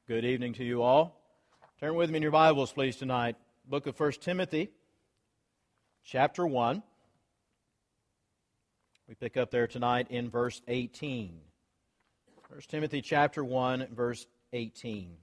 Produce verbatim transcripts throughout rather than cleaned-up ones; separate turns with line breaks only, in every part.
Good evening to you all. Turn with me in your Bibles, please, tonight. Book of First Timothy, chapter one. We pick up there tonight in verse eighteen. First Timothy chapter one, verse eighteen.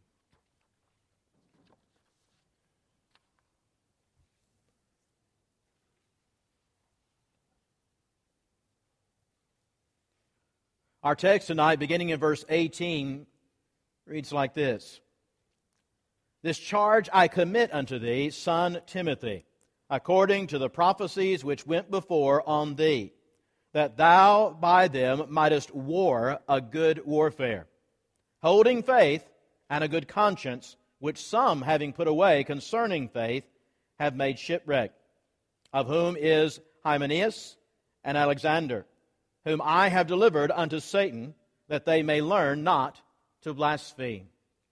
Our text tonight, beginning in verse eighteen, reads like this. This charge I commit unto thee, son Timothy, according to the prophecies which went before on thee, that thou by them mightest war a good warfare, holding faith and a good conscience, which some, having put away concerning faith, have made shipwreck, of whom is Hymenaeus and Alexander, whom I have delivered unto Satan, that they may learn not to blaspheme.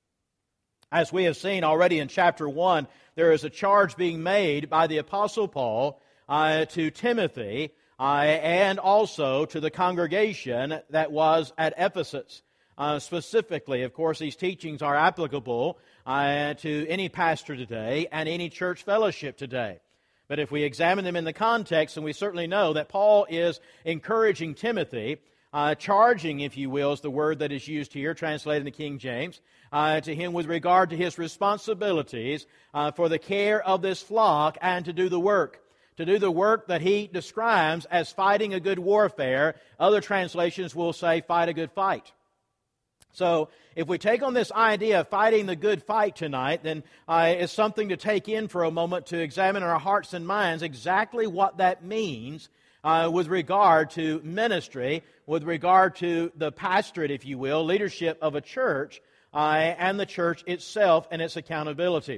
As we have seen already in chapter one, there is a charge being made by the Apostle Paul uh, to Timothy uh, and also to the congregation that was at Ephesus. Uh, specifically, of course, these teachings are applicable uh, to any pastor today and any church fellowship today. But if we examine them in the context, and we certainly know that Paul is encouraging Timothy, Uh, charging, if you will, is the word that is used here, translated in the King James, uh, to him with regard to his responsibilities uh, for the care of this flock and to do the work. To do the work that he describes as fighting a good warfare. Other translations will say fight a good fight. So, if we take on this idea of fighting the good fight tonight, then uh, it's something to take in for a moment to examine in our hearts and minds exactly what that means Uh, with regard to ministry, with regard to the pastorate, if you will, leadership of a church, uh, and the church itself and its accountability.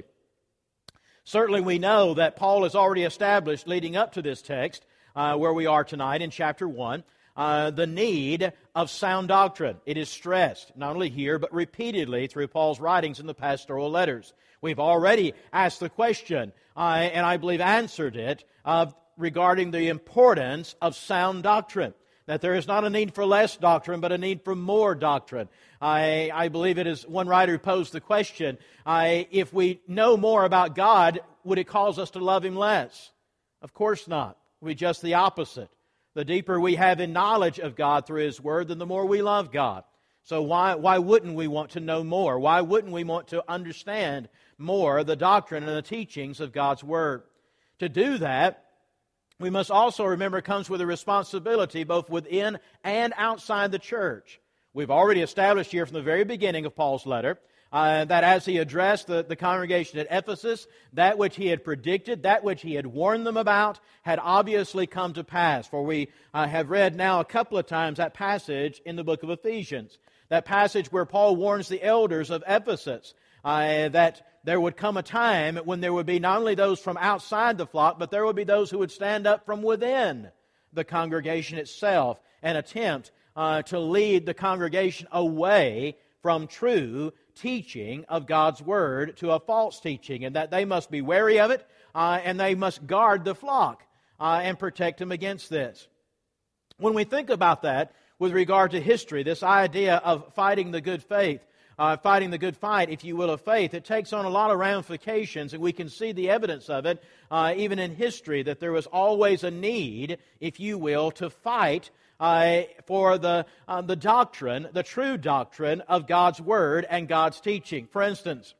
Certainly we know that Paul has already established, leading up to this text, uh, where we are tonight in chapter one, uh, the need of sound doctrine. It is stressed, not only here, but repeatedly through Paul's writings in the pastoral letters. We've already asked the question, uh, and I believe answered it, of regarding the importance of sound doctrine. That there is not a need for less doctrine, but a need for more doctrine. I, I believe it is one writer who posed the question, I, if we know more about God, would it cause us to love Him less? Of course not. It would be just the opposite. The deeper we have in knowledge of God through His Word, then the more we love God. So why, why wouldn't we want to know more? Why wouldn't we want to understand more the doctrine and the teachings of God's Word? To do that, we must also remember it comes with a responsibility both within and outside the church. We've already established here from the very beginning of Paul's letter uh, that as he addressed the, the congregation at Ephesus, that which he had predicted, that which he had warned them about, had obviously come to pass. For we uh, have read now a couple of times that passage in the book of Ephesians. That passage where Paul warns the elders of Ephesus uh, that there would come a time when there would be not only those from outside the flock, but there would be those who would stand up from within the congregation itself and attempt uh, to lead the congregation away from true teaching of God's Word to a false teaching, and that they must be wary of it, uh, and they must guard the flock uh, and protect them against this. When we think about that with regard to history, this idea of fighting the good faith, Uh, fighting the good fight, if you will, of faith, it takes on a lot of ramifications, and we can see the evidence of it uh, even in history, that there was always a need, if you will, to fight uh, for the, uh, the doctrine, the true doctrine of God's Word and God's teaching. For instance,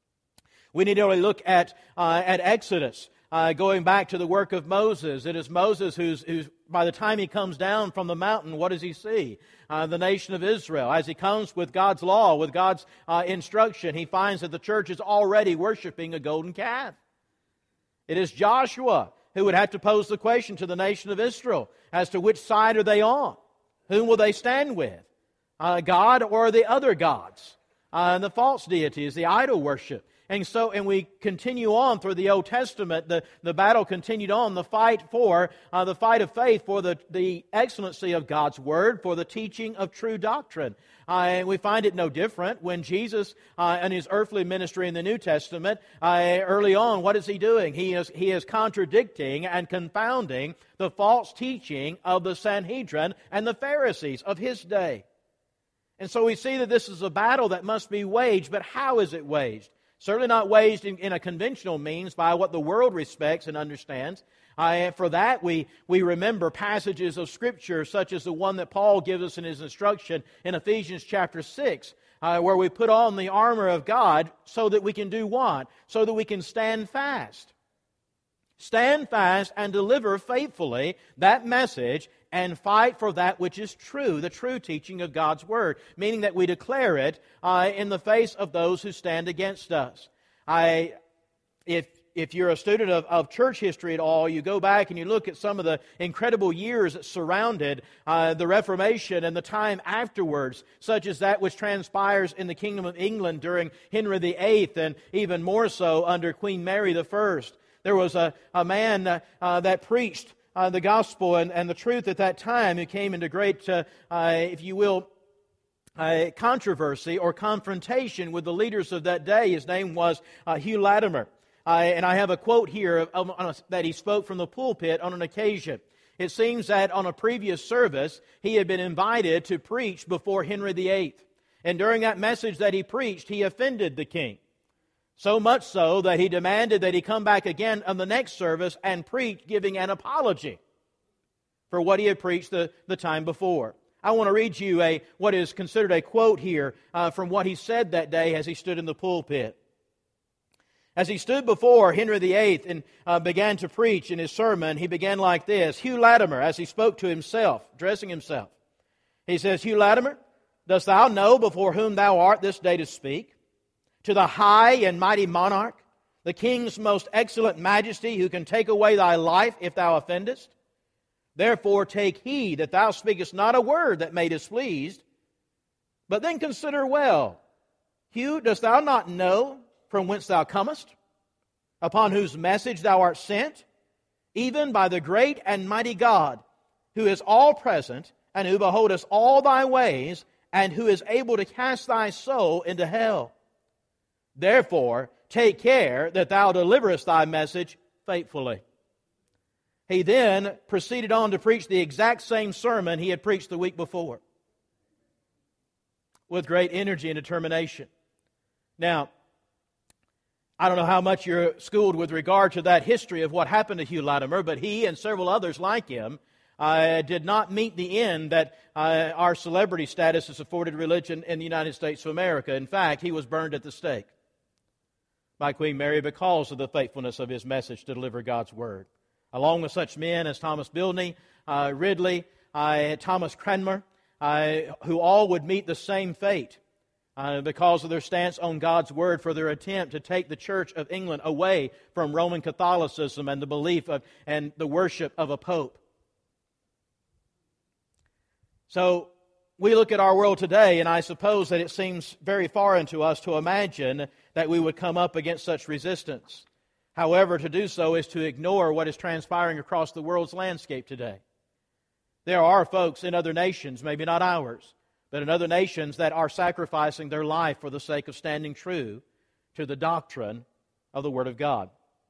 we need to only look at, uh, at Exodus. Uh, going back to the work of Moses, it is Moses who's, who's, by the time he comes down from the mountain, what does he see? Uh, the nation of Israel. As he comes with God's law, with God's uh, instruction, he finds that the church is already worshiping a golden calf. It is Joshua who would have to pose the question to the nation of Israel as to which side are they on? Whom will they stand with? Uh, God or the other gods? Uh, and the false deities, the idol worship. And so, and we continue on through the Old Testament, the, the battle continued on, the fight for, uh, the fight of faith for the, the excellency of God's Word, for the teaching of true doctrine. Uh, and we find it no different when Jesus, uh, in His earthly ministry in the New Testament, uh, early on, what is He doing? He is, he is contradicting and confounding the false teaching of the Sanhedrin and the Pharisees of His day. And so we see that this is a battle that must be waged, but how is it waged? Certainly not waged in, in a conventional means by what the world respects and understands. Uh, for that, we, we remember passages of Scripture such as the one that Paul gives us in his instruction in Ephesians chapter six, uh, where we put on the armor of God so that we can do what? So that we can stand fast. Stand fast and deliver faithfully that message and fight for that which is true, the true teaching of God's Word, meaning that we declare it uh, in the face of those who stand against us. I, if if you're a student of, of church history at all, you go back and you look at some of the incredible years that surrounded uh, the Reformation and the time afterwards, such as that which transpires in the Kingdom of England during Henry the Eighth and even more so under Queen Mary the First. There was a, a man uh, uh, that preached uh, the gospel and, and the truth at that time who came into great, uh, uh, if you will, uh, controversy or confrontation with the leaders of that day. His name was uh, Hugh Latimer. Uh, and I have a quote here of, of, on a, that he spoke from the pulpit on an occasion. It seems that on a previous service, he had been invited to preach before Henry the Eighth. And during that message that he preached, he offended the king. So much so that he demanded that he come back again on the next service and preach, giving an apology for what he had preached the, the time before. I want to read you a what is considered a quote here uh, from what he said that day as he stood in the pulpit. As he stood before Henry the Eighth and uh, began to preach in his sermon, he began like this. Hugh Latimer, as he spoke to himself, addressing himself, he says, Hugh Latimer, dost thou know before whom thou art this day to speak? To the high and mighty monarch, the king's most excellent majesty, who can take away thy life if thou offendest? Therefore take heed that thou speakest not a word that may displease, but then consider well. Hugh, dost thou not know from whence thou comest, upon whose message thou art sent, even by the great and mighty God, who is all present, and who beholdeth all thy ways, and who is able to cast thy soul into hell? Therefore, take care that thou deliverest thy message faithfully. He then proceeded on to preach the exact same sermon he had preached the week before, with great energy and determination. Now, I don't know how much you're schooled with regard to that history of what happened to Hugh Latimer, but he and several others like him uh, did not meet the end that uh, our celebrity status has afforded religion in the United States of America. In fact, he was burned at the stake by Queen Mary because of the faithfulness of his message to deliver God's Word. Along with such men as Thomas Bilney, uh, Ridley, uh, Thomas Cranmer, uh, who all would meet the same fate. Uh, because of their stance on God's Word, for their attempt to take the Church of England away from Roman Catholicism and the belief of and the worship of a pope. So we look at our world today, and I suppose that it seems very foreign to us to imagine that we would come up against such resistance. However, to do so is to ignore what is transpiring across the world's landscape today. There are folks in other nations, maybe not ours, but in other nations that are sacrificing their life for the sake of standing true to the doctrine of the Word of God.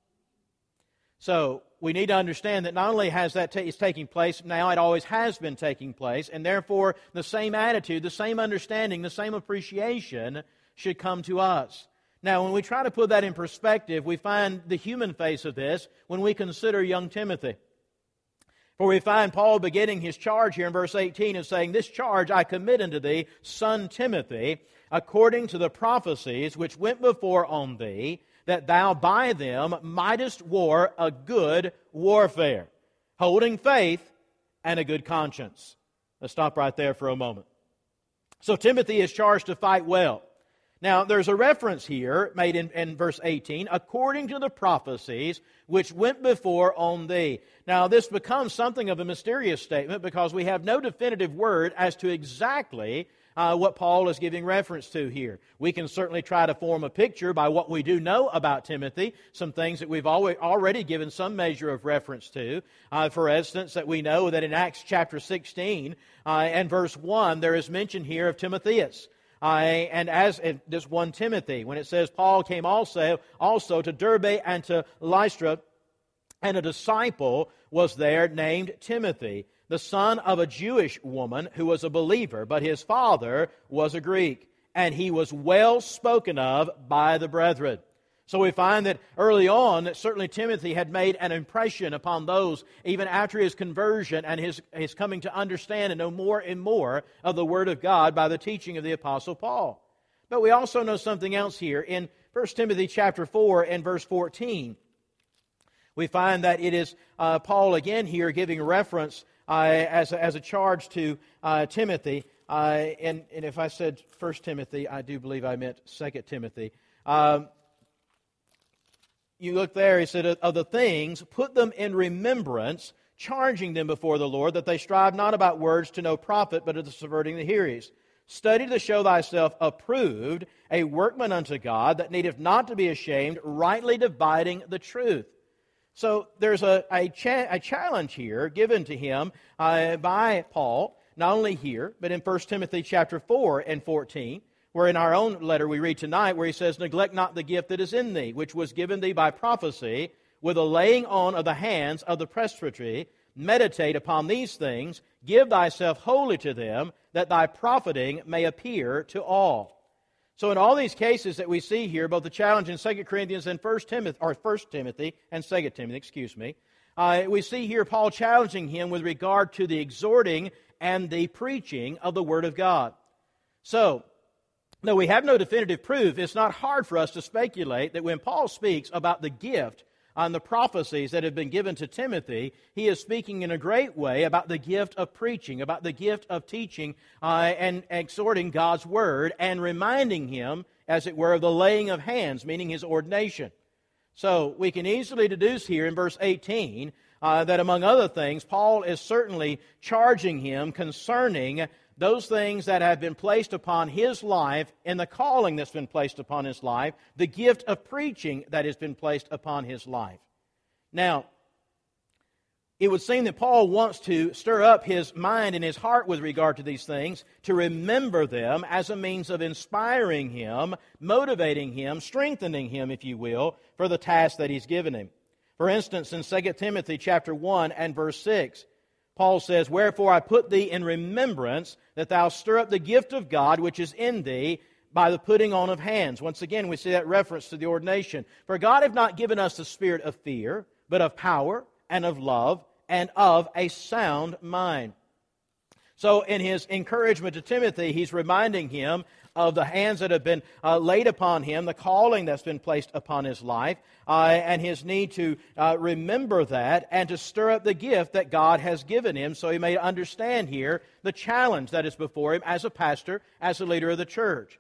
So we need to understand that not only has that ta- is taking place, now it always has been taking place, and therefore the same attitude, the same understanding, the same appreciation should come to us. Now, when we try to put that in perspective, we find the human face of this when we consider young Timothy. For we find Paul beginning his charge here in verse eighteen and saying, This charge I commit unto thee, son Timothy, according to the prophecies which went before on thee, that thou by them mightest war a good warfare, holding faith and a good conscience. Let's stop right there for a moment. So Timothy is charged to fight well. Now, there's a reference here made in, in verse eighteen, according to the prophecies which went before on thee. Now, this becomes something of a mysterious statement because we have no definitive word as to exactly uh, what Paul is giving reference to here. We can certainly try to form a picture by what we do know about Timothy, some things that we've always, already given some measure of reference to. Uh, for instance, that we know that in Acts chapter sixteen uh, and verse one, there is mention here of Timotheus. Uh, and as in this one Timothy, when it says Paul came also also to Derbe and to Lystra, and a disciple was there named Timothy. the son of a Jewish woman who was a believer, but his father was a Greek, and he was well spoken of by the brethren. So we find that early on, that certainly Timothy had made an impression upon those, even after his conversion and his, his coming to understand and know more and more of the Word of God by the teaching of the Apostle Paul. But we also know something else here. In First Timothy chapter four and verse fourteen, we find that it is uh, Paul again here giving reference uh, as, a, as a charge to uh, Timothy. Uh, and, and if I said First Timothy, I do believe I meant Second Timothy. Um, You look there, he said, of the things, put them in remembrance, charging them before the Lord, that they strive not about words to no profit, but of the subverting the hearers. Study to show thyself approved, a workman unto God, that needeth not to be ashamed, rightly dividing the truth. So there's a, a, cha- a challenge here given to him uh, by Paul, not only here, but in First Timothy chapter four and fourteen, where in our own letter we read tonight, where he says, neglect not the gift that is in thee, which was given thee by prophecy, with a laying on of the hands of the presbytery. Meditate upon these things, give thyself wholly to them, that thy profiting may appear to all. So in all these cases that we see here, both the challenge in Second Corinthians and First Timothy, or First Timothy and Second Timothy, excuse me, uh, we see here Paul challenging him with regard to the exhorting and the preaching of the Word of God. So, though we have no definitive proof, it's not hard for us to speculate that when Paul speaks about the gift and the prophecies that have been given to Timothy, he is speaking in a great way about the gift of preaching, about the gift of teaching uh, and exhorting God's Word, and reminding him, as it were, of the laying of hands, meaning his ordination. So we can easily deduce here in verse eighteen uh, that among other things, Paul is certainly charging him concerning those things that have been placed upon his life and the calling that's been placed upon his life, the gift of preaching that has been placed upon his life. Now, it would seem that Paul wants to stir up his mind and his heart with regard to these things, to remember them as a means of inspiring him, motivating him, strengthening him, if you will, for the task that he's given him. For instance, in Second Timothy chapter one and verse six, Paul says, wherefore I put thee in remembrance that thou stir up the gift of God which is in thee by the putting on of hands. Once again, we see that reference to the ordination. For God hath not given us the spirit of fear, but of power and of love and of a sound mind. So in his encouragement to Timothy, he's reminding him of the hands that have been uh, laid upon him, the calling that's been placed upon his life, uh, and his need to uh, remember that and to stir up the gift that God has given him so he may understand here the challenge that is before him as a pastor, as a leader of the church.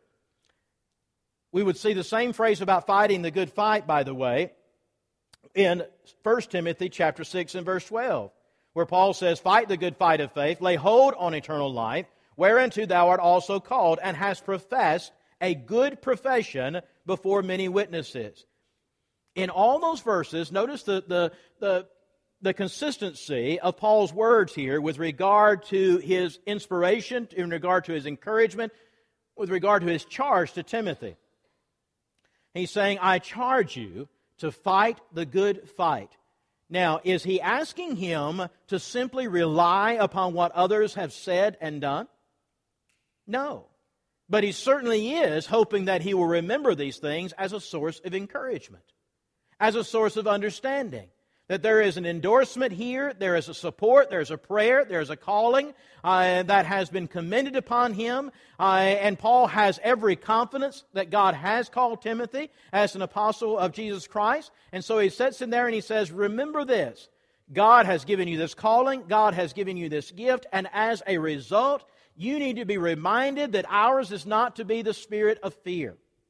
We would see the same phrase about fighting the good fight, by the way, in First Timothy chapter six and verse twelve, where Paul says, fight the good fight of faith, lay hold on eternal life, whereunto thou art also called, and hast professed a good profession before many witnesses. In all those verses, notice the, the, the, the consistency of Paul's words here with regard to his inspiration, in regard to his encouragement, with regard to his charge to Timothy. He's saying, I charge you to fight the good fight. Now, is he asking him to simply rely upon what others have said and done? No. But he certainly is hoping that he will remember these things as a source of encouragement, as a source of understanding. That there is an endorsement here, there is a support, there is a prayer, there is a calling uh, that has been commended upon him. Uh, and Paul has every confidence that God has called Timothy as an apostle of Jesus Christ. And so he sits in there and he says, remember this. God has given you this calling, God has given you this gift, and as a result, you need to be reminded that ours is not to be the spirit of fear,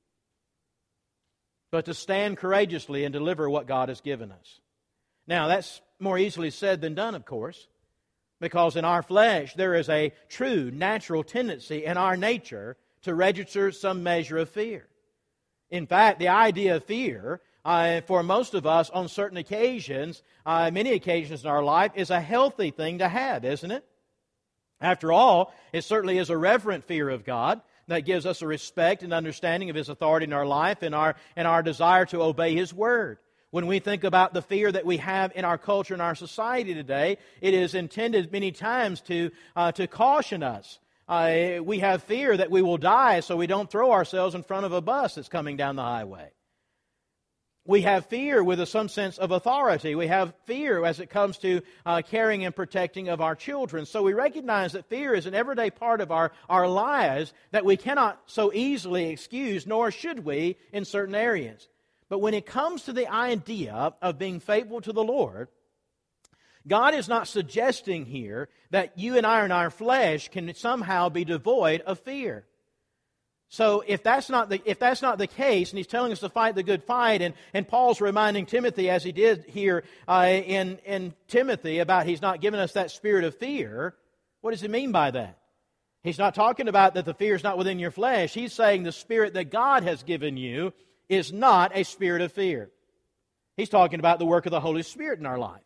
but to stand courageously and deliver what God has given us. Now, that's more easily said than done, of course, because in our flesh there is a true natural tendency in our nature to register some measure of fear. In fact, the idea of fear, uh, for most of us on certain occasions, uh, many occasions in our life, is a healthy thing to have, isn't it? After all, it certainly is a reverent fear of God that gives us a respect and understanding of His authority in our life and our, and our desire to obey His Word. When we think about the fear that we have in our culture and our society today, it is intended many times to, uh, to caution us. Uh, we have fear that we will die, so we don't throw ourselves in front of a bus that's coming down the highway. We have fear with a, some sense of authority. We have fear as it comes to uh, caring and protecting of our children. So we recognize that fear is an everyday part of our, our lives that we cannot so easily excuse, nor should we in certain areas. But when it comes to the idea of being faithful to the Lord, God is not suggesting here that you and I in our flesh can somehow be devoid of fear. So if that's not the, if that's not the case, and He's telling us to fight the good fight, and, and Paul's reminding Timothy, as he did here uh, in, in Timothy, about He's not given us that spirit of fear, what does He mean by that? He's not talking about that the fear is not within your flesh. He's saying the spirit that God has given you is not a spirit of fear. He's talking about the work of the Holy Spirit in our life.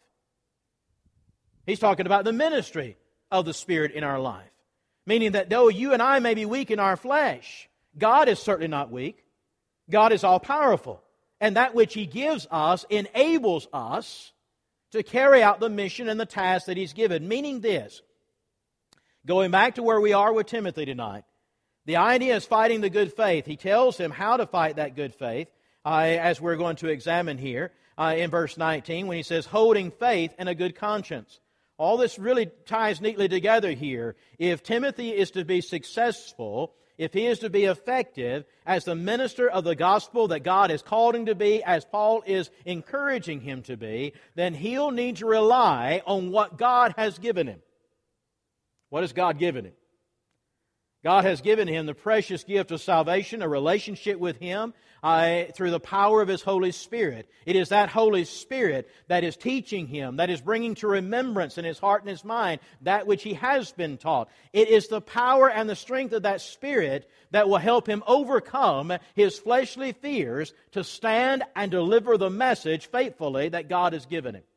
He's talking about the ministry of the Spirit in our life. Meaning that though you and I may be weak in our flesh, God is certainly not weak. God is all-powerful. And that which He gives us enables us to carry out the mission and the task that He's given. Meaning this, going back to where we are with Timothy tonight, the idea is fighting the good faith. He tells him how to fight that good faith, uh, as we're going to examine here uh, in verse nineteen, when he says, holding faith and a good conscience. All this really ties neatly together here. If Timothy is to be successful, if he is to be effective as the minister of the gospel that God has called him to be, as Paul is encouraging him to be, then he'll need to rely on what God has given him. What has God given him? God has given him the precious gift of salvation, a relationship with Him uh, through the power of His Holy Spirit. It is that Holy Spirit that is teaching him, that is bringing to remembrance in his heart and his mind that which he has been taught. It is the power and the strength of that Spirit that will help him overcome his fleshly fears to stand and deliver the message faithfully that God has given him.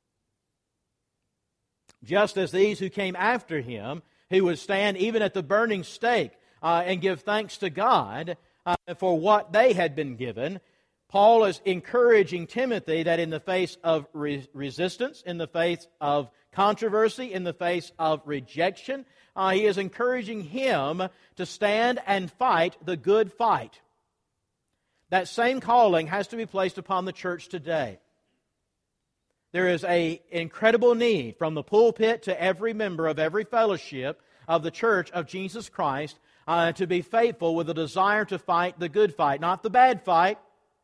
Just as these who came after him, who would stand even at the burning stake uh, and give thanks to God uh, for what they had been given, Paul is encouraging Timothy that in the face of re- resistance, in the face of controversy, in the face of rejection, uh, he is encouraging him to stand and fight the good fight. That same calling has to be placed upon the church today. There is an incredible need from the pulpit to every member of every fellowship of the church of Jesus Christ uh, to be faithful with a desire to fight the good fight. Not the bad fight,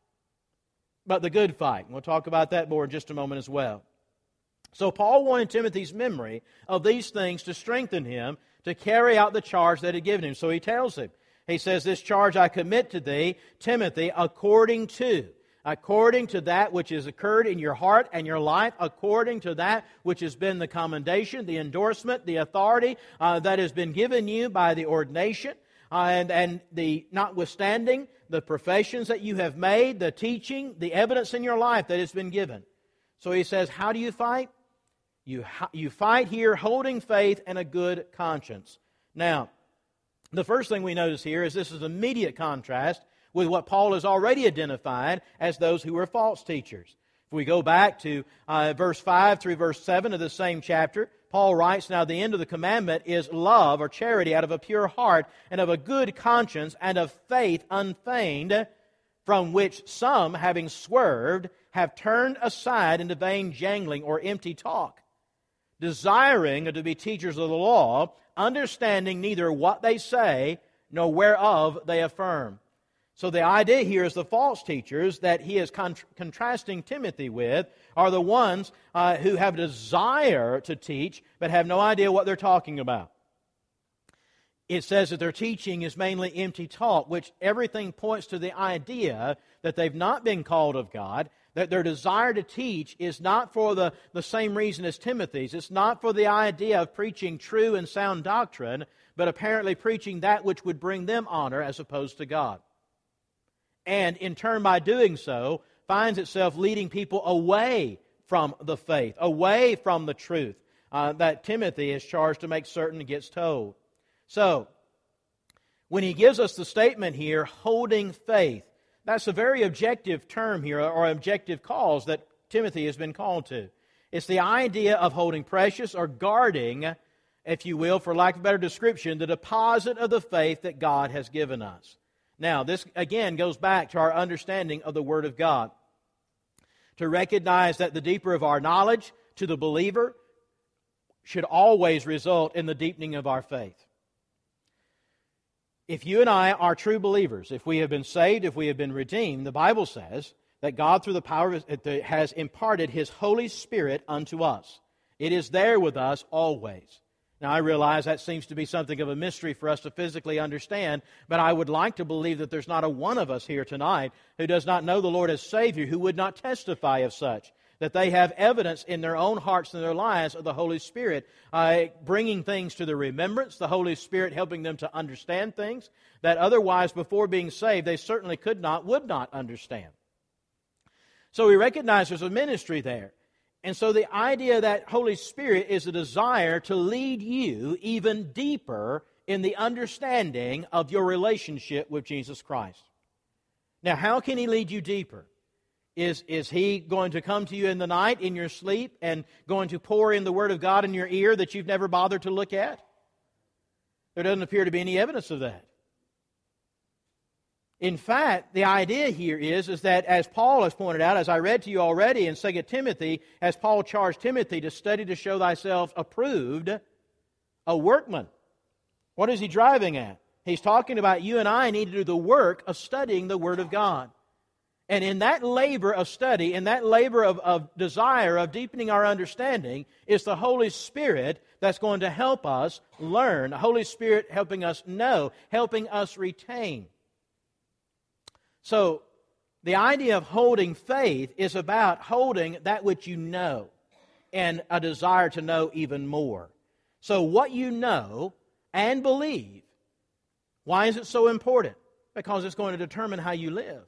but the good fight. We'll talk about that more in just a moment as well. So Paul wanted Timothy's memory of these things to strengthen him to carry out the charge that He had given him. So he tells him, he says, this charge I commit to thee, Timothy, according to... according to that which has occurred in your heart and your life, according to that which has been the commendation, the endorsement, the authority uh, that has been given you by the ordination, uh, and, and the notwithstanding the professions that you have made, the teaching, the evidence in your life that has been given. So he says, how do you fight? You, you fight here holding faith and a good conscience. Now, the first thing we notice here is this is immediate contrast with what Paul has already identified as those who were false teachers. If we go back to uh, verse five through verse seven of the same chapter, Paul writes, now the end of the commandment is love or charity out of a pure heart and of a good conscience and of faith unfeigned, from which some, having swerved, have turned aside into vain jangling or empty talk, desiring to be teachers of the law, understanding neither what they say nor whereof they affirm. So the idea here is the false teachers that he is con- contrasting Timothy with are the ones uh, who have a desire to teach but have no idea what they're talking about. It says that their teaching is mainly empty talk, which everything points to the idea that they've not been called of God, that their desire to teach is not for the, the same reason as Timothy's. It's not for the idea of preaching true and sound doctrine, but apparently preaching that which would bring them honor as opposed to God. And in turn, by doing so, finds itself leading people away from the faith, away from the truth uh, that Timothy is charged to make certain gets told. So, when he gives us the statement here, holding faith, that's a very objective term here, or objective cause that Timothy has been called to. It's the idea of holding precious or guarding, if you will, for lack of a better description, the deposit of the faith that God has given us. Now, this again goes back to our understanding of the Word of God. To recognize that the deeper of our knowledge to the believer should always result in the deepening of our faith. If you and I are true believers, if we have been saved, if we have been redeemed, the Bible says that God, through the power of His, has imparted His Holy Spirit unto us. It is there with us always. Now, I realize that seems to be something of a mystery for us to physically understand, but I would like to believe that there's not a one of us here tonight who does not know the Lord as Savior, who would not testify of such, that they have evidence in their own hearts and their lives of the Holy Spirit, uh, bringing things to their remembrance, the Holy Spirit helping them to understand things that otherwise, before being saved, they certainly could not, would not understand. So we recognize there's a ministry there. And so the idea that Holy Spirit is a desire to lead you even deeper in the understanding of your relationship with Jesus Christ. Now, how can He lead you deeper? Is, is He going to come to you in the night in your sleep and going to pour in the Word of God in your ear that you've never bothered to look at? There doesn't appear to be any evidence of that. In fact, the idea here is, is that, as Paul has pointed out, as I read to you already in Second Timothy, as Paul charged Timothy to study to show thyself approved, a workman. What is he driving at? He's talking about you and I need to do the work of studying the Word of God. And in that labor of study, in that labor of, of desire of deepening our understanding, is the Holy Spirit that's going to help us learn. The Holy Spirit helping us know, helping us retain. So, the idea of holding faith is about holding that which you know and a desire to know even more. So, what you know and believe, why is it so important? Because it's going to determine how you live.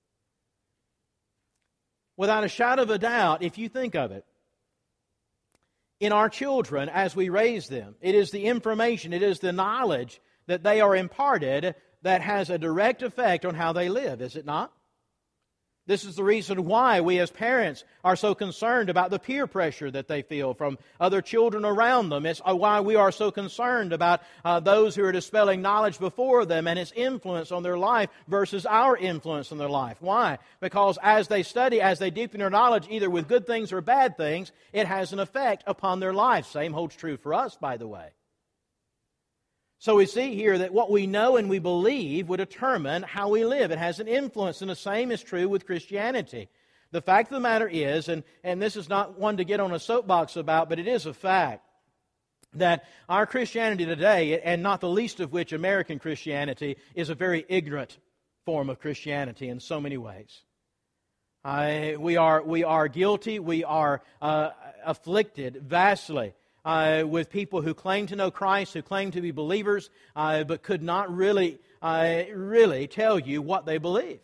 Without a shadow of a doubt, if you think of it, in our children, as we raise them, it is the information, it is the knowledge that they are imparted that has a direct effect on how they live, is it not? This is the reason why we as parents are so concerned about the peer pressure that they feel from other children around them. It's why we are so concerned about uh, those who are dispelling knowledge before them and its influence on their life versus our influence on their life. Why? Because as they study, as they deepen their knowledge, either with good things or bad things, it has an effect upon their life. Same holds true for us, by the way. So we see here that what we know and we believe would determine how we live. It has an influence, and the same is true with Christianity. The fact of the matter is, and, and this is not one to get on a soapbox about, but it is a fact, that our Christianity today, and not the least of which American Christianity, is a very ignorant form of Christianity in so many ways. I, we are, we are guilty, we are uh, afflicted vastly Uh, with people who claim to know Christ, who claim to be believers, uh, but could not really, uh, really tell you what they believe.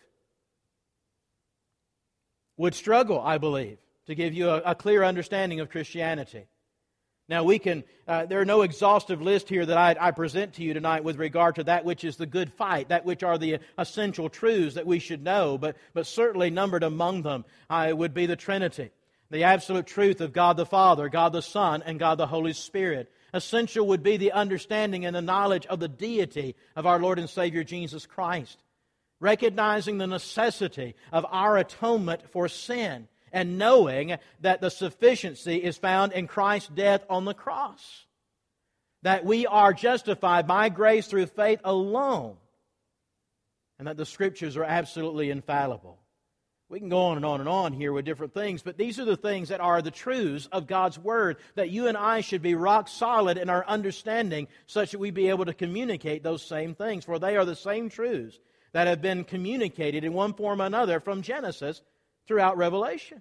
Would struggle, I believe, to give you a, a clear understanding of Christianity. Now we can, uh, there are no exhaustive list here that I, I present to you tonight with regard to that which is the good fight, that which are the essential truths that we should know, but, but certainly numbered among them uh, would be the Trinity. The absolute truth of God the Father, God the Son, and God the Holy Spirit. Essential would be the understanding and the knowledge of the deity of our Lord and Savior Jesus Christ. Recognizing the necessity of our atonement for sin and knowing that the sufficiency is found in Christ's death on the cross. That we are justified by grace through faith alone. And that the Scriptures are absolutely infallible. We can go on and on and on here with different things, but these are the things that are the truths of God's Word, that you and I should be rock solid in our understanding such that we be able to communicate those same things, for they are the same truths that have been communicated in one form or another from Genesis throughout Revelation.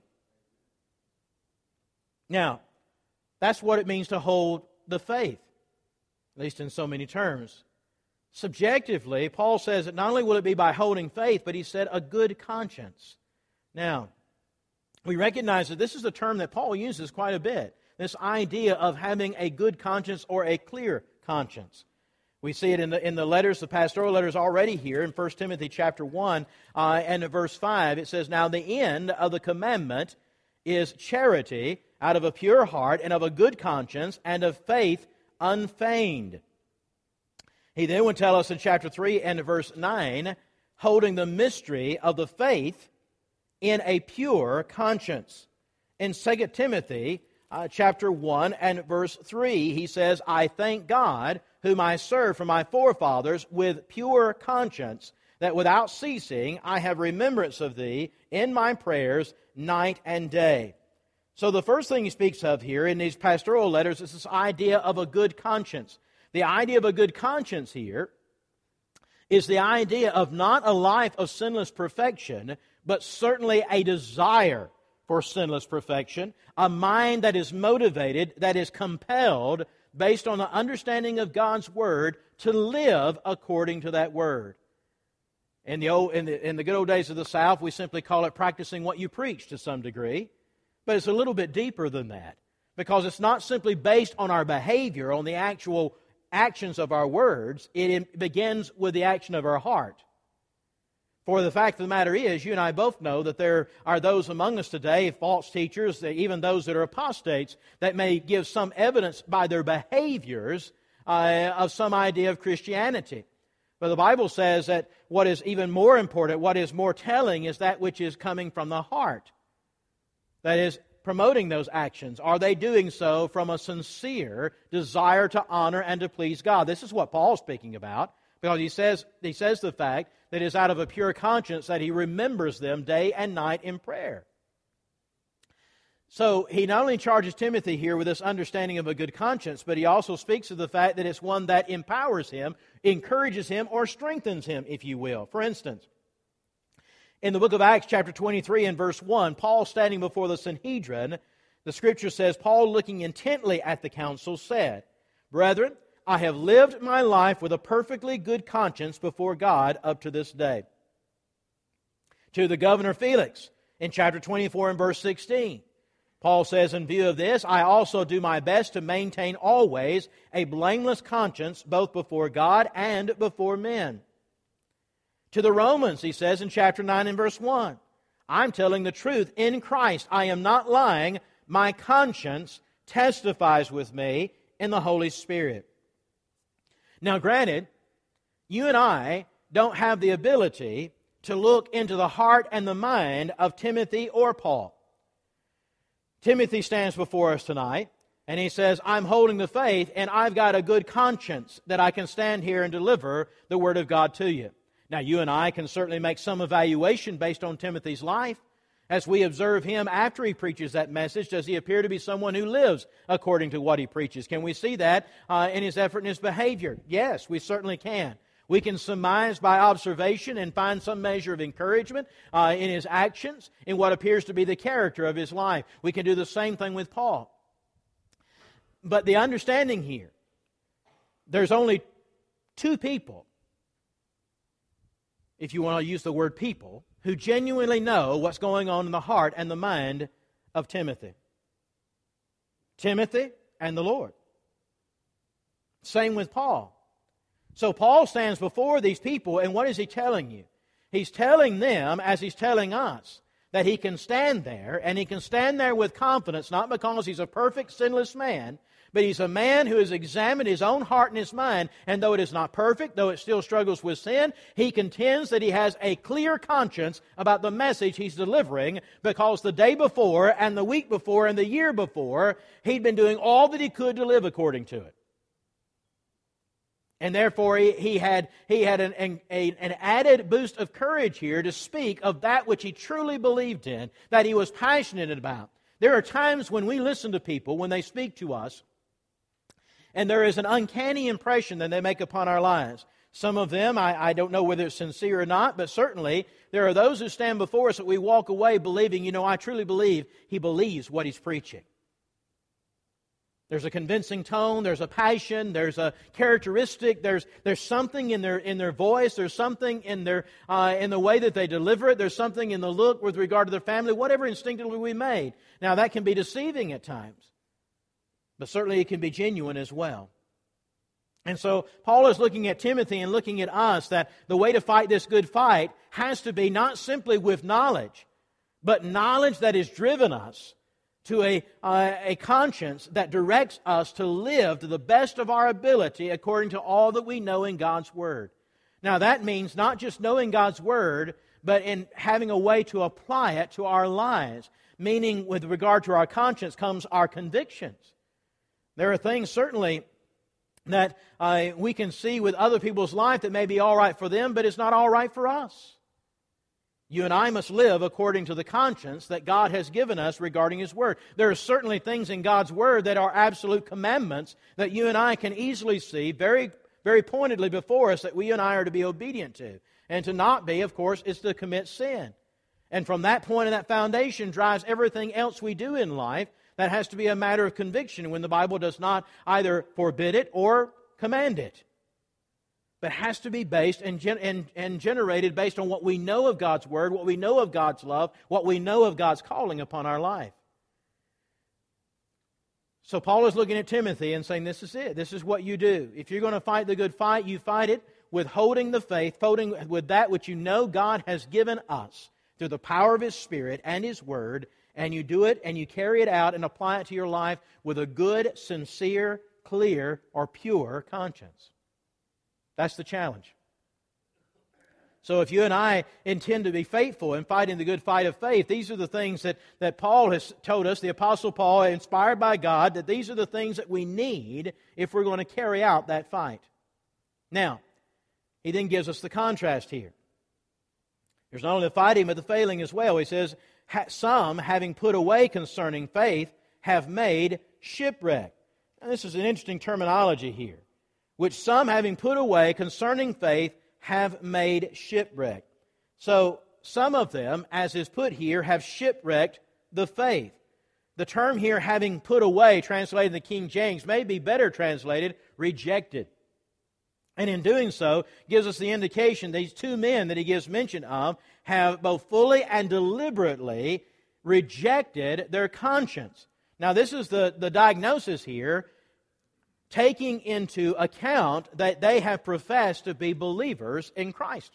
Now, that's what it means to hold the faith, at least in so many terms. Subjectively, Paul says that not only will it be by holding faith, but he said a good conscience. Now, we recognize that this is a term that Paul uses quite a bit. This idea of having a good conscience or a clear conscience. We see it in the in the letters, the pastoral letters already here in First Timothy chapter one uh, and in verse five. It says, "Now the end of the commandment is charity out of a pure heart and of a good conscience and of faith unfeigned." He then would tell us in chapter three and verse nine, "Holding the mystery of the faith in a pure conscience." In Second Timothy uh, chapter one and verse three, he says, "I thank God, whom I serve from my forefathers with pure conscience, that without ceasing I have remembrance of thee in my prayers night and day." So the first thing he speaks of here in these pastoral letters is this idea of a good conscience. The idea of a good conscience here is the idea of not a life of sinless perfection, but certainly a desire for sinless perfection, a mind that is motivated, that is compelled, based on the understanding of God's Word, to live according to that Word. In the, old, in, the, in the good old days of the South, we simply call it practicing what you preach to some degree. But it's a little bit deeper than that, because it's not simply based on our behavior, on the actual actions of our words. It begins with the action of our heart. For the fact of the matter is, you and I both know that there are those among us today, false teachers, even those that are apostates, that may give some evidence by their behaviors uh, of some idea of Christianity. But the Bible says that what is even more important, what is more telling, is that which is coming from the heart. That is, promoting those actions. Are they doing so from a sincere desire to honor and to please God? This is what Paul's speaking about, because he says, he says the fact that it is out of a pure conscience that he remembers them day and night in prayer. So he not only charges Timothy here with this understanding of a good conscience, but he also speaks of the fact that it's one that empowers him, encourages him, or strengthens him, if you will. For instance, in the book of Acts chapter twenty-three and verse one, Paul standing before the Sanhedrin, the Scripture says, Paul looking intently at the council said, "Brethren, I have lived my life with a perfectly good conscience before God up to this day." To the governor Felix, in chapter twenty-four and verse sixteen, Paul says, "In view of this, I also do my best to maintain always a blameless conscience both before God and before men." To the Romans, he says in chapter nine and verse one, "I'm telling the truth in Christ. I am not lying. My conscience testifies with me in the Holy Spirit." Now, granted, you and I don't have the ability to look into the heart and the mind of Timothy or Paul. Timothy stands before us tonight, and he says, "I'm holding the faith, and I've got a good conscience that I can stand here and deliver the Word of God to you." Now, you and I can certainly make some evaluation based on Timothy's life. As we observe him after he preaches that message, does he appear to be someone who lives according to what he preaches? Can we see that uh, in his effort and his behavior? Yes, we certainly can. We can surmise by observation and find some measure of encouragement uh, in his actions, in what appears to be the character of his life. We can do the same thing with Paul. But the understanding here, there's only two people, if you want to use the word people, who genuinely know what's going on in the heart and the mind of Timothy. Timothy and the Lord. Same with Paul. So Paul stands before these people, and what is he telling you? He's telling them, as he's telling us, that he can stand there, and he can stand there with confidence, not because he's a perfect, sinless man, but he's a man who has examined his own heart and his mind, and though it is not perfect, though it still struggles with sin, he contends that he has a clear conscience about the message he's delivering, because the day before, and the week before, and the year before, he'd been doing all that he could to live according to it. And therefore, he, he had, he had an, an, an added boost of courage here to speak of that which he truly believed in, that he was passionate about. There are times when we listen to people, when they speak to us, and there is an uncanny impression that they make upon our lives. Some of them, I, I don't know whether it's sincere or not, but certainly there are those who stand before us that we walk away believing, you know, I truly believe he believes what he's preaching. There's a convincing tone, there's a passion, there's a characteristic, there's there's something in their in their voice, there's something in their uh, in the way that they deliver it, there's something in the look with regard to their family, whatever instinctively we made. Now that can be deceiving at times, but certainly it can be genuine as well. And so Paul is looking at Timothy and looking at us that the way to fight this good fight has to be not simply with knowledge, but knowledge that has driven us to a, uh, a conscience that directs us to live to the best of our ability according to all that we know in God's Word. Now that means not just knowing God's Word, but in having a way to apply it to our lives. Meaning, with regard to our conscience comes our convictions. There are things certainly that uh, we can see with other people's life that may be all right for them, but it's not all right for us. You and I must live according to the conscience that God has given us regarding His Word. There are certainly things in God's Word that are absolute commandments that you and I can easily see very, very pointedly before us that we and I are to be obedient to. And to not be, of course, is to commit sin. And from that point and that foundation drives everything else we do in life. That has to be a matter of conviction when the Bible does not either forbid it or command it. But has to be based and, gen- and, and generated based on what we know of God's Word, what we know of God's love, what we know of God's calling upon our life. So Paul is looking at Timothy and saying, this is it. This is what you do. If you're going to fight the good fight, you fight it with holding the faith, holding with that which you know God has given us through the power of His Spirit and His Word, and you do it and you carry it out and apply it to your life with a good, sincere, clear, or pure conscience. That's the challenge. So if you and I intend to be faithful in fighting the good fight of faith, these are the things that, that Paul has told us, the Apostle Paul, inspired by God, that these are the things that we need if we're going to carry out that fight. Now, he then gives us the contrast here. There's not only the fighting, but the failing as well. He says, some, having put away concerning faith, have made shipwreck. Now, this is an interesting terminology here. Which some, having put away concerning faith, have made shipwreck. So, some of them, as is put here, have shipwrecked the faith. The term here, having put away, translated in the King James, may be better translated, rejected. And in doing so, gives us the indication these two men that he gives mention of have both fully and deliberately rejected their conscience. Now, this is the, the diagnosis here, taking into account that they have professed to be believers in Christ.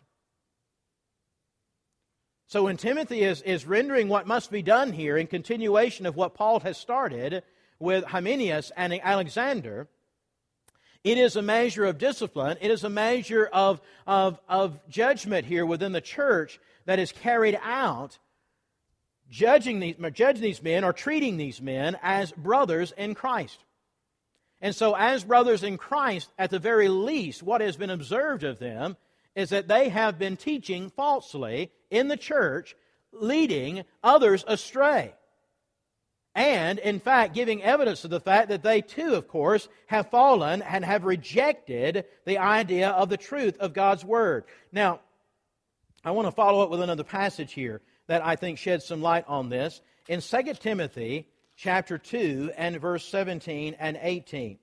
So when Timothy is, is rendering what must be done here in continuation of what Paul has started with Hymenaeus and Alexander, it is a measure of discipline. It is a measure of, of, of judgment here within the church that is carried out, judging these, judging these men or treating these men as brothers in Christ. And so as brothers in Christ, at the very least, what has been observed of them is that they have been teaching falsely in the church, leading others astray. And, in fact, giving evidence of the fact that they too, of course, have fallen and have rejected the idea of the truth of God's Word. Now, I want to follow up with another passage here that I think sheds some light on this. In Second Timothy chapter two and verse seventeen and eighteen.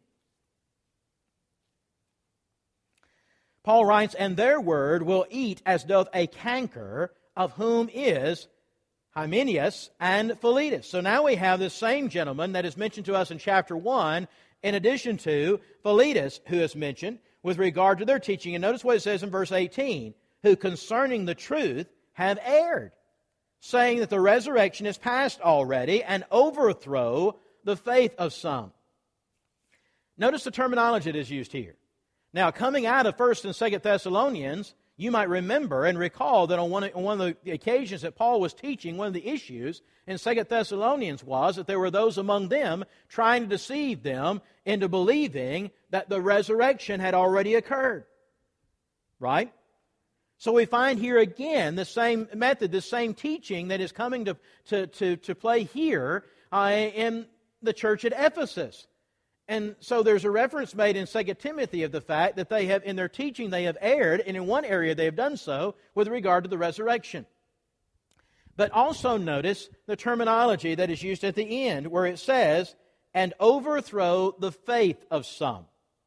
Paul writes, "And their word will eat as doth a canker, of whom is Hymenaeus and Philetus." So now we have this same gentleman that is mentioned to us in chapter one, in addition to Philetus, who is mentioned with regard to their teaching. And notice what it says in verse eighteen, "Who concerning the truth have erred, saying that the resurrection is past already, and overthrow the faith of some." Notice the terminology that is used here. Now, coming out of First and Second Thessalonians, you might remember and recall that on one, on one of the occasions that Paul was teaching, one of the issues in Second Thessalonians was that there were those among them trying to deceive them into believing that the resurrection had already occurred. Right? So we find here again the same method, the same teaching that is coming to, to, to, to play here uh, in the church at Ephesus. And so there's a reference made in Second Timothy of the fact that they have, in their teaching, they have erred, and in one area they have done so with regard to the resurrection. But also notice the terminology that is used at the end, where it says, "and overthrow the faith of some."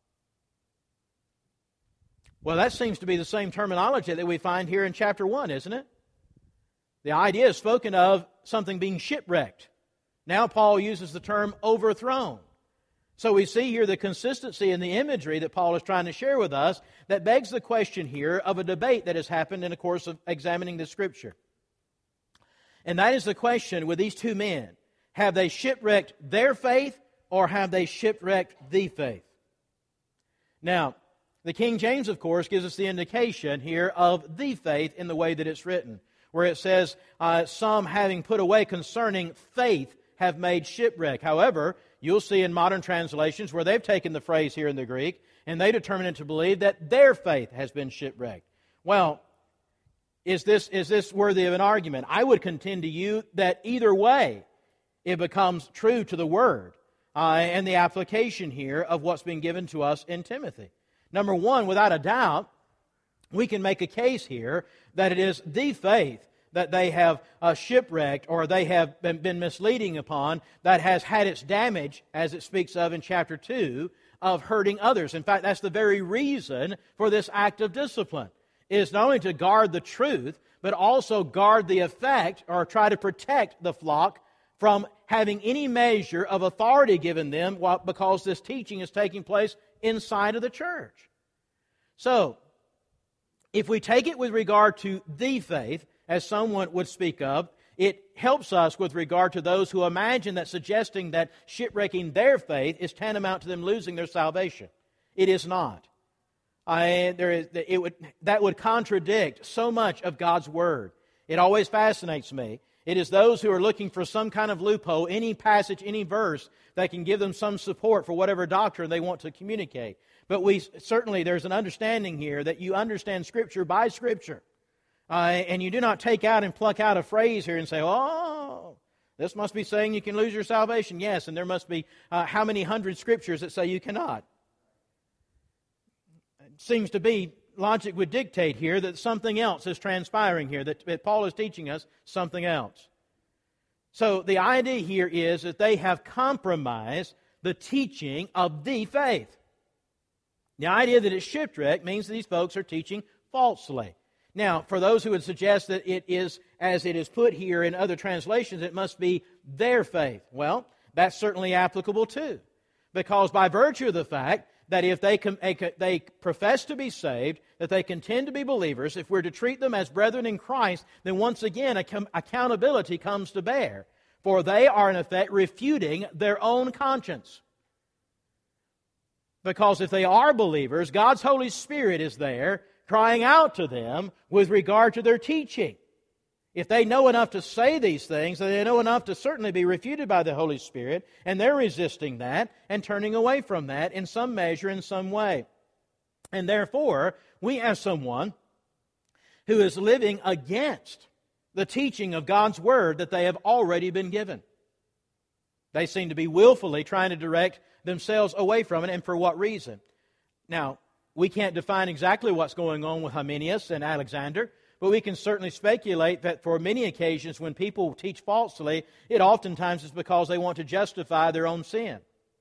Well, that seems to be the same terminology that we find here in chapter one, isn't it? The idea is spoken of something being shipwrecked. Now Paul uses the term overthrown. So we see here the consistency in the imagery that Paul is trying to share with us that begs the question here of a debate that has happened in the course of examining the Scripture. And that is the question with these two men. Have they shipwrecked their faith or have they shipwrecked the faith? Now, the King James, of course, gives us the indication here of the faith in the way that it's written, where it says, uh, some having put away concerning faith have made shipwreck. However, you'll see in modern translations where they've taken the phrase here in the Greek and they determine to believe that their faith has been shipwrecked. Well, is this, is this worthy of an argument? I would contend to you that either way it becomes true to the Word uh, and the application here of what's been given to us in Timothy. Number one, without a doubt, we can make a case here that it is the faith that they have uh, shipwrecked or they have been, been misleading upon that has had its damage, as it speaks of in chapter two, of hurting others. In fact, that's the very reason for this act of discipline, is not only to guard the truth, but also guard the effect or try to protect the flock from having any measure of authority given them because this teaching is taking place inside of the church. So, if we take it with regard to the faith, as someone would speak of, it helps us with regard to those who imagine that suggesting that shipwrecking their faith is tantamount to them losing their salvation. It is not. I, there is, it would, that would contradict so much of God's Word. It always fascinates me. It is those who are looking for some kind of loophole, any passage, any verse that can give them some support for whatever doctrine they want to communicate. But we certainly, there's an understanding here that you understand Scripture by Scripture. Uh, and you do not take out and pluck out a phrase here and say, oh, this must be saying you can lose your salvation. Yes, and there must be uh, how many hundred Scriptures that say you cannot. It seems to be, logic would dictate here that something else is transpiring here, that, that Paul is teaching us something else. So the idea here is that they have compromised the teaching of the faith. The idea that it's shipwrecked means that these folks are teaching falsely. Now, for those who would suggest that it is, as it is put here in other translations, it must be their faith. Well, that's certainly applicable too. Because by virtue of the fact that if they, they profess to be saved, that they contend to be believers, if we're to treat them as brethren in Christ, then once again accountability comes to bear. For they are in effect refuting their own conscience. Because if they are believers, God's Holy Spirit is there crying out to them with regard to their teaching. If they know enough to say these things, then they know enough to certainly be refuted by the Holy Spirit, and they're resisting that and turning away from that in some measure, in some way. And therefore, we have someone who is living against the teaching of God's Word that they have already been given. They seem to be willfully trying to direct themselves away from it, and for what reason? Now, we can't define exactly what's going on with Hymenaeus and Alexander, but we can certainly speculate that for many occasions when people teach falsely, it oftentimes is because they want to justify their own sin.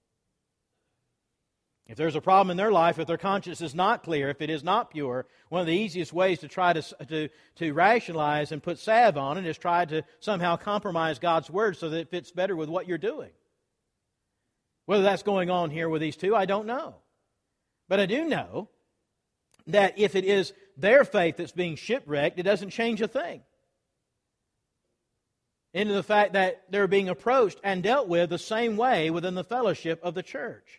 If there's a problem in their life, if their conscience is not clear, if it is not pure, one of the easiest ways to try to, to, to rationalize and put salve on it is try to somehow compromise God's Word so that it fits better with what you're doing. Whether that's going on here with these two, I don't know. But I do know that if it is their faith that's being shipwrecked, it doesn't change a thing. Into the fact that they're being approached and dealt with the same way within the fellowship of the church.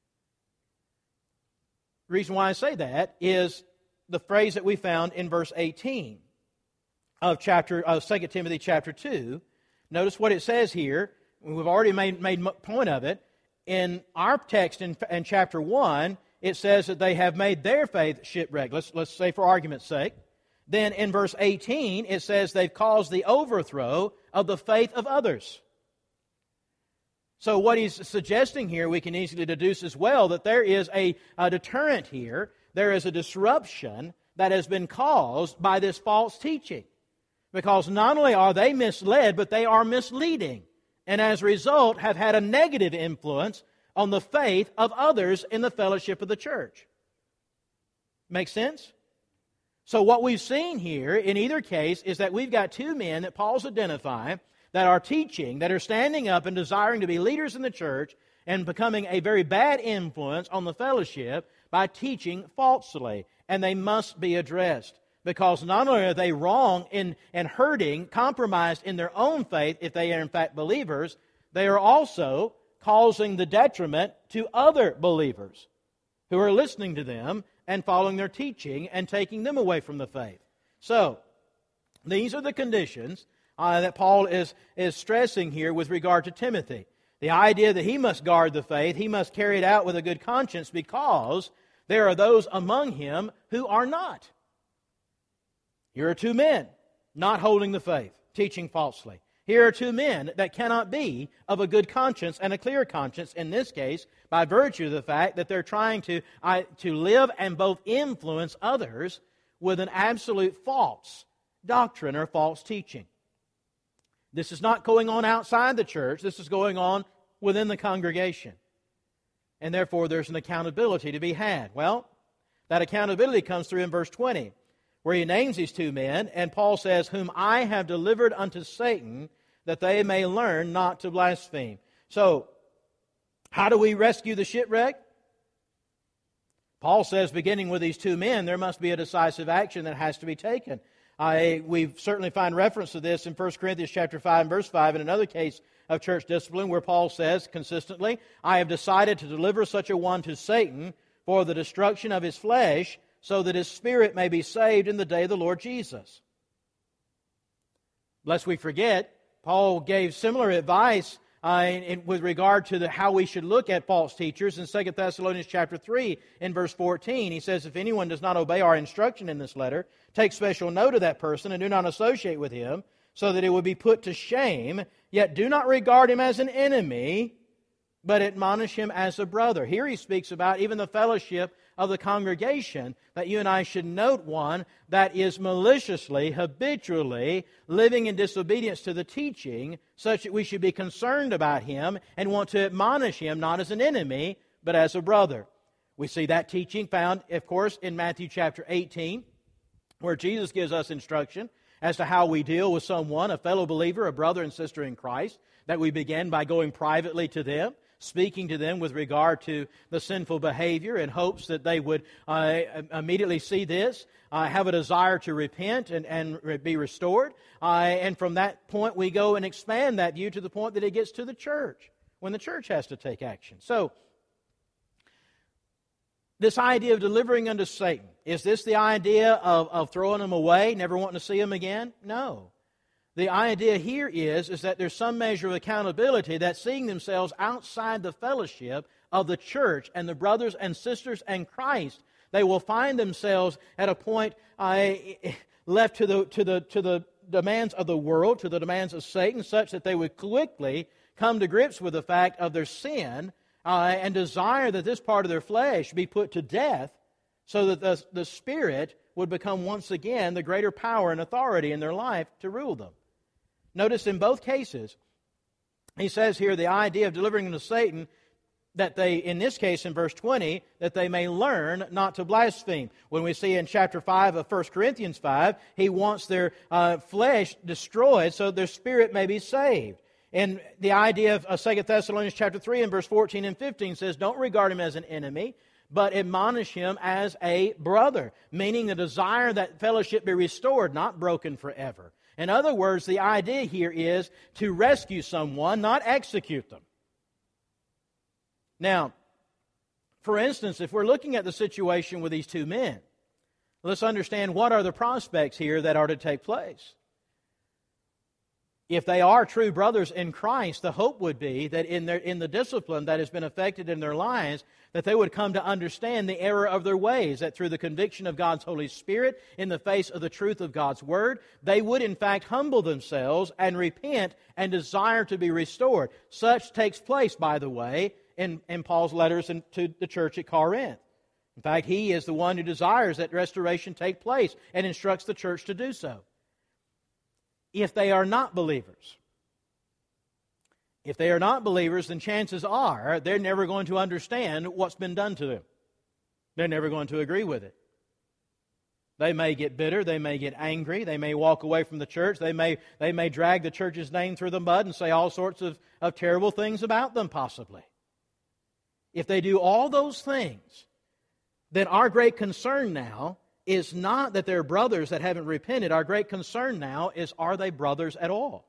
The reason why I say that is the phrase that we found in verse eighteen of chapter of Second Timothy chapter two. Notice what it says here. We've already made, made point of it. In our text in, in chapter one, it says that they have made their faith shipwrecked. Let's, let's say for argument's sake. Then in verse eighteen, it says they've caused the overthrow of the faith of others. So what he's suggesting here, we can easily deduce as well that there is a, a deterrent here. There is a disruption that has been caused by this false teaching. Because not only are they misled, but they are misleading. And as a result, have had a negative influence on the faith of others in the fellowship of the church. Make sense? So what we've seen here in either case is that we've got two men that Paul's identifying that are teaching, that are standing up and desiring to be leaders in the church, and becoming a very bad influence on the fellowship by teaching falsely. And they must be addressed, because not only are they wrong in, and hurting, compromised in their own faith, if they are in fact believers, they are also causing the detriment to other believers who are listening to them and following their teaching and taking them away from the faith. So, these are the conditions uh, that Paul is, is stressing here with regard to Timothy. The idea that he must guard the faith, he must carry it out with a good conscience, because there are those among him who are not. Here are two men not holding the faith, teaching falsely. Here are two men that cannot be of a good conscience and a clear conscience, in this case, by virtue of the fact that they're trying to, uh, to live and both influence others with an absolute false doctrine or false teaching. This is not going on outside the church. This is going on within the congregation. And therefore, there's an accountability to be had. Well, that accountability comes through in verse twenty, where he names these two men, and Paul says, whom I have delivered unto Satan, that they may learn not to blaspheme. So, how do we rescue the shipwreck? Paul says, beginning with these two men, there must be a decisive action that has to be taken. I, we certainly find reference to this in First Corinthians chapter five and verse five, in another case of church discipline, where Paul says consistently, I have decided to deliver such a one to Satan for the destruction of his flesh, so that his spirit may be saved in the day of the Lord Jesus. Lest we forget, Paul gave similar advice uh, in, in, with regard to the, how we should look at false teachers in Second Thessalonians chapter three in verse fourteen. He says, if anyone does not obey our instruction in this letter, take special note of that person and do not associate with him, so that it would be put to shame, yet do not regard him as an enemy, but admonish him as a brother. Here he speaks about even the fellowship of the congregation, that you and I should note one that is maliciously, habitually living in disobedience to the teaching, such that we should be concerned about him and want to admonish him not as an enemy, but as a brother. We see that teaching found, of course, in Matthew chapter eighteen, where Jesus gives us instruction as to how we deal with someone, a fellow believer, a brother and sister in Christ, that we begin by going privately to them, speaking to them with regard to the sinful behavior in hopes that they would uh, immediately see this, uh, have a desire to repent and, and be restored. Uh, and from that point, we go and expand that view to the point that it gets to the church, when the church has to take action. So, this idea of delivering unto Satan, is this the idea of, of throwing him away, never wanting to see him again? No. The idea here is, is that there's some measure of accountability, that seeing themselves outside the fellowship of the church and the brothers and sisters and Christ, they will find themselves at a point uh, left to the, to, the, to the demands of the world, to the demands of Satan, such that they would quickly come to grips with the fact of their sin uh, and desire that this part of their flesh be put to death, so that the, the Spirit would become once again the greater power and authority in their life to rule them. Notice in both cases, he says here the idea of delivering them to Satan, that they, in this case in verse twenty, that they may learn not to blaspheme. When we see in chapter five of First Corinthians five, he wants their uh, flesh destroyed so their spirit may be saved. And the idea of uh, Second Thessalonians chapter three and verse fourteen and fifteen says, don't regard him as an enemy, but admonish him as a brother, meaning the desire that fellowship be restored, not broken forever. In other words, the idea here is to rescue someone, not execute them. Now, for instance, if we're looking at the situation with these two men, let's understand what are the prospects here that are to take place. If they are true brothers in Christ, the hope would be that in their in the discipline that has been effected in their lives, that they would come to understand the error of their ways, that through the conviction of God's Holy Spirit, in the face of the truth of God's Word, they would in fact humble themselves and repent and desire to be restored. Such takes place, by the way, in, in Paul's letters in, to the church at Corinth. In fact, he is the one who desires that restoration take place and instructs the church to do so. If they are not believers, if they are not believers, then chances are they're never going to understand what's been done to them. They're never going to agree with it. They may get bitter, they may get angry, they may walk away from the church, they may, they may drag the church's name through the mud and say all sorts of, of terrible things about them possibly. if they do all those things, then our great concern now is not that they're brothers that haven't repented. Our great concern now is, are they brothers at all?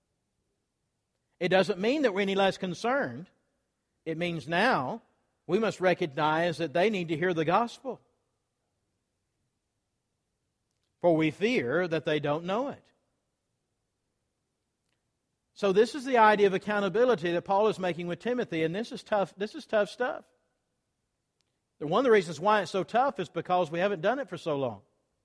It doesn't mean that we're any less concerned. It means now we must recognize that they need to hear the gospel. For we fear that they don't know it. So this is the idea of accountability that Paul is making with Timothy, and this is tough, this is tough stuff. And one of the reasons why it's so tough is because we haven't done it for so long.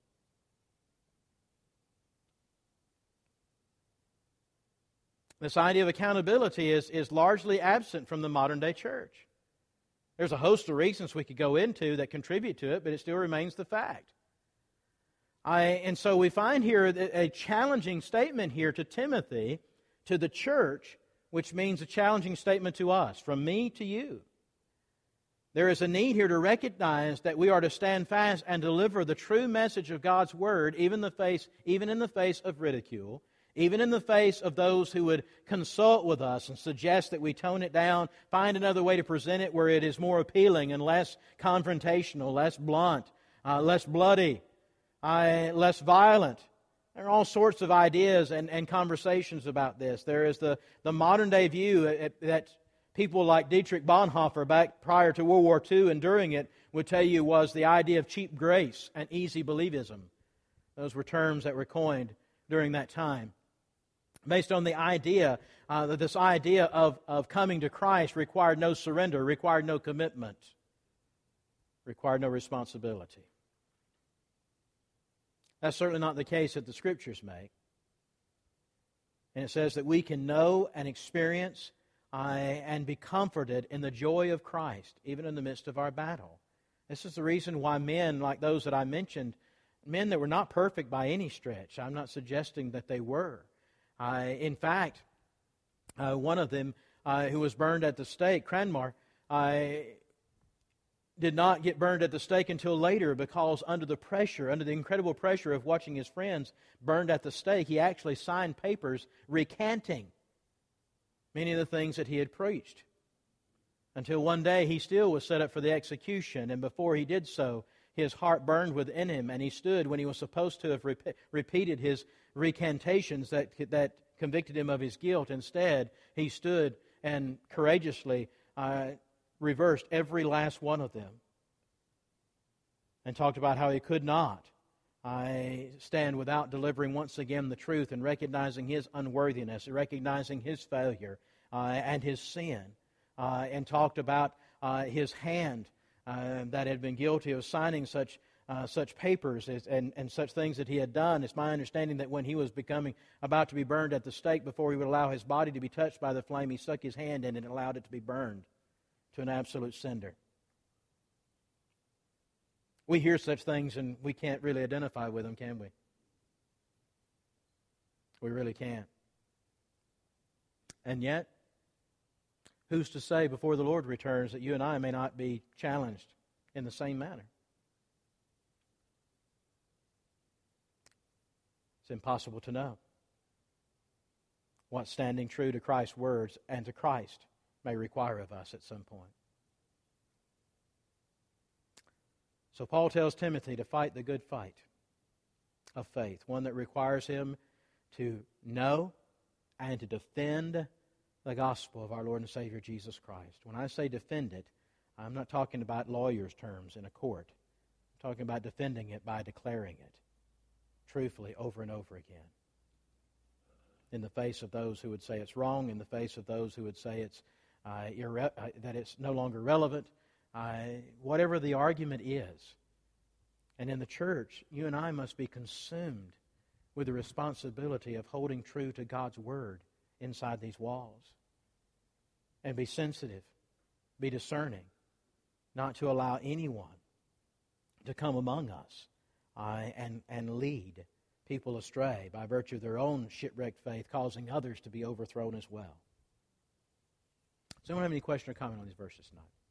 This idea of accountability is, is largely absent from the modern day church. There's a host of reasons we could go into that contribute to it, but it still remains the fact. I, and so we find here a challenging statement here to Timothy, to the church, which means a challenging statement to us, from me to you. There is a need here to recognize that we are to stand fast and deliver the true message of God's Word, even, the face, even in the face of ridicule, even in the face of those who would consult with us and suggest that we tone it down, find another way to present it where it is more appealing and less confrontational, less blunt, uh, less bloody, uh, less violent. There are all sorts of ideas and, and conversations about this. There is the, the modern day view that people like Dietrich Bonhoeffer back prior to World War Two and during it would tell you was the idea of cheap grace and easy believism. Those were terms that were coined during that time, based on the idea uh, that this idea of, of coming to Christ required no surrender, required no commitment, required no responsibility. That's certainly not the case that the Scriptures make. And it says that we can know and experience uh, and be comforted in the joy of Christ, even in the midst of our battle. This is the reason why men like those that I mentioned, men that were not perfect by any stretch, I'm not suggesting that they were. Uh, in fact, uh, one of them uh, who was burned at the stake, Cranmer, uh, did not get burned at the stake until later because under the pressure, under the incredible pressure of watching his friends burned at the stake, he actually signed papers recanting many of the things that he had preached. Until one day he still was set up for the execution, and before he did so, his heart burned within him, and he stood when he was supposed to have rep- repeated his recantations that, that convicted him of his guilt. Instead, he stood and courageously uh, reversed every last one of them and talked about how he could not uh, stand without delivering once again the truth and recognizing his unworthiness, recognizing his failure uh, and his sin, uh, and talked about uh, his hand Uh, that had been guilty of signing such uh, such papers as, and, and such things that he had done. It's my understanding that when he was becoming about to be burned at the stake, before he would allow his body to be touched by the flame, he stuck his hand in it and allowed it to be burned to an absolute cinder. We hear such things and we can't really identify with them, can we? We really can't. And yet, who's to say before the Lord returns that you and I may not be challenged in the same manner? It's impossible to know what standing true to Christ's words and to Christ may require of us at some point. So Paul tells Timothy to fight the good fight of faith, one that requires him to know and to defend the gospel of our Lord and Savior Jesus Christ. When I say defend it, I'm not talking about lawyers' terms in a court. I'm talking about defending it by declaring it truthfully over and over again. In the face of those who would say it's wrong, in the face of those who would say it's uh, irre- uh, that it's no longer relevant, uh, whatever the argument is. And in the church, you and I must be consumed with the responsibility of holding true to God's Word inside these walls. And be sensitive, be discerning, not to allow anyone to come among us uh, and, and lead people astray by virtue of their own shipwrecked faith, causing others to be overthrown as well. Does anyone have any question or comment on these verses tonight?